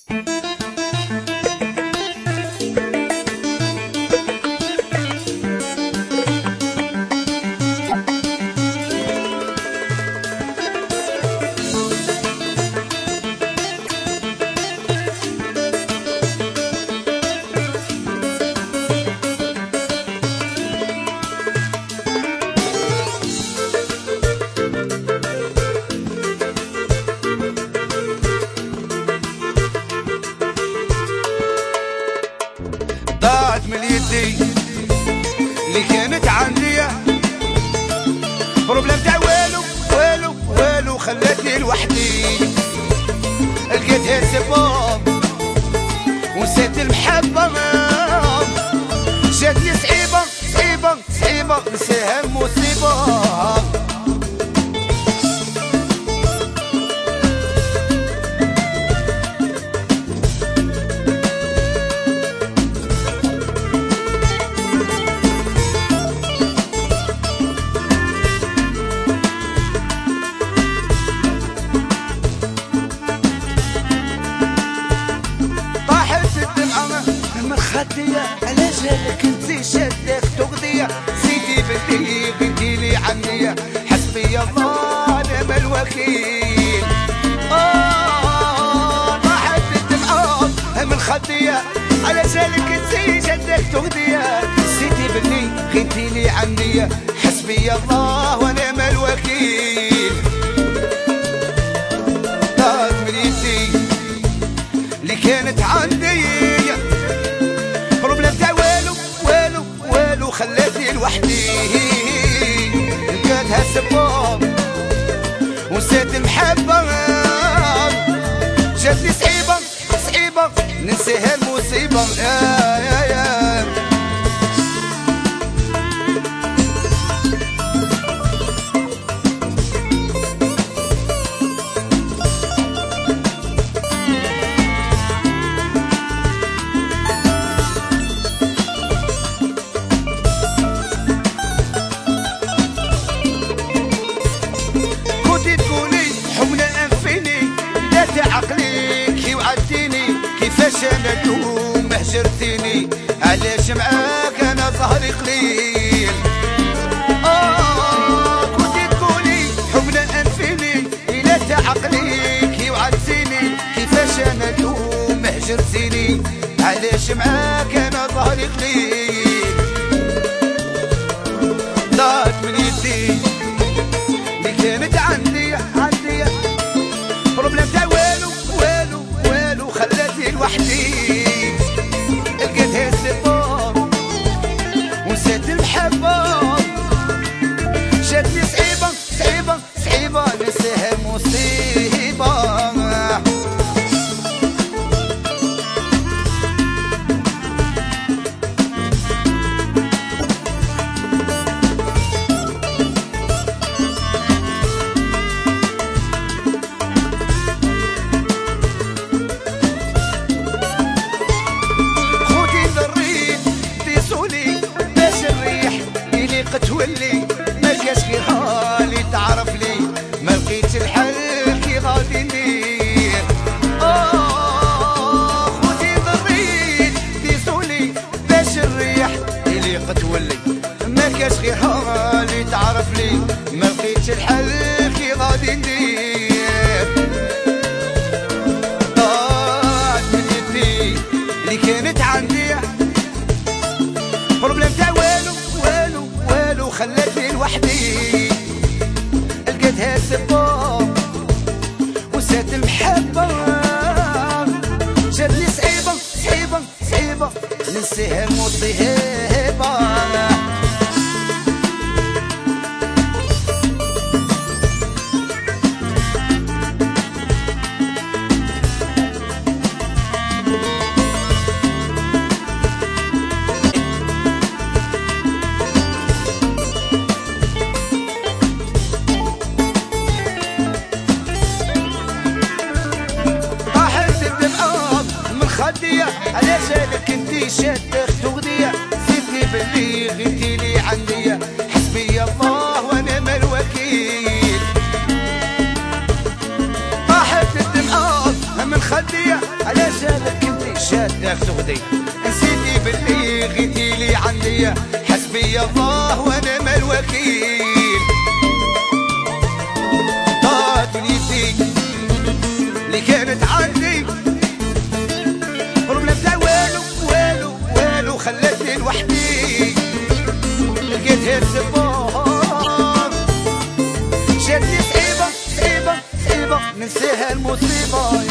ضاعت من يدي اللي كانت عندي، بروبليم تاع والو والو والو خلتني لوحدي. لقيتها سباب ونسيت المحبة، جاتني صعيبة صعيبة صعيبة نساها المصيبة. خدية على جالك انتي شادك تغذية، زيدي بلي غنتي لي عني، حسبي الله نعم الوكيل. طاحت الدمعة من خدية على جالك انتي شادك تغذية، زيدي بلي غنتي لي عني، حسبي الله ونعم الوكيل. ضاعت من يدي اللي كانت عندي، بروبليم تاع والو والو والو خلاتني لوحدي. لقيتها سباب ونسيت المحبة، جاتني صعيبة صعيبة ننساها المصيبة. عقلي كي وعدتيني كيفاش انا اليوم هجرتيني، علاش معاك انا ظهري قليل. كنتي تقولي حبنا انفيني، الا تعقلي كي وعدتيني كيفاش انا اليوم هجرتيني، علاش معاك انا ظهري قليل. ضاعت من يدي اللي كانت عندي بروبليم تاع والو والو والو خلاتني لوحدي. لقيتها سباب ونسيت المحبة، جاتني صعيبة صعيبة صعيبة نساها مصيبة. تولي ملقاش غير حالي تعرف لي، ما لقيتش الحل كي غادي ندير. خوتي ضريت ديسولي باش نريح، اللي قتولي ملقاش غير حالي تعرف لي، ما لقيتش الحل كي غادي ندير. ضاعت من يدي اللي كانت عندي، بروبليم تاع والو والو خلتني لوحدي. لقيتها سباب ونسيت المحبة، جاتني صعيبة صعيبة صعيبة ننساها المصيبة. علاش هذاك انتي شادك تغذية، زيدني باللي غنتي لي عندي، حسبي الله ونعم الوكيل. طاحت الدمعة من خدية علاش هذاك كنتي شادك تغدي نسيتي باللي غيتي لي عندي حسبي الله وانا ما الوكيل طات نيتي اللي كانت عندي ربنا بتاع والو والو والو خلتني لوحدي لقيتها السبار شادني صعيبة صعيبة صعيبة ننساها المصيبة